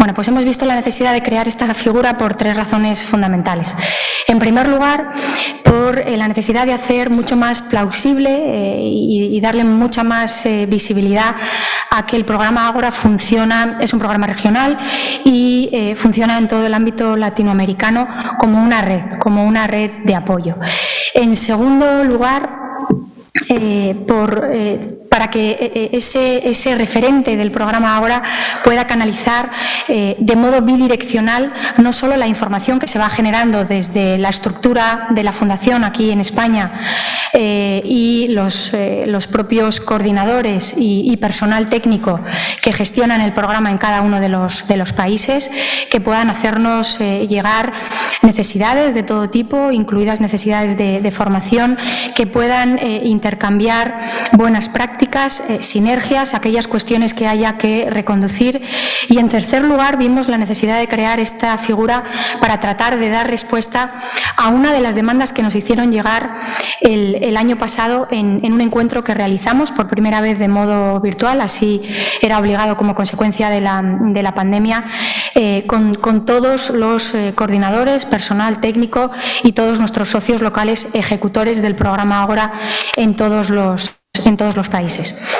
Bueno, pues hemos visto la necesidad de crear esta figura por 3 razones fundamentales. En primer lugar, por la necesidad de hacer mucho más plausible y darle mucha más visibilidad a que el programa Ágora funciona, es un programa regional y funciona en todo el ámbito latinoamericano como una red de apoyo. En segundo lugar, para que ese referente del programa Ágora pueda canalizar de modo bidireccional no solo la información que se va generando desde la estructura de la Fundación aquí en España y los propios coordinadores y personal técnico que gestionan el programa en cada uno de los países, que puedan hacernos llegar necesidades de todo tipo, incluidas necesidades de formación, que puedan intercambiar buenas prácticas, sinergias, aquellas cuestiones que haya que reconducir. Y en tercer lugar, vimos la necesidad de crear esta figura para tratar de dar respuesta a una de las demandas que nos hicieron llegar el año pasado en un encuentro que realizamos por primera vez de modo virtual, así era obligado como consecuencia de la pandemia, con todos los coordinadores, personal técnico y todos nuestros socios locales ejecutores del programa Ágora en todos los países.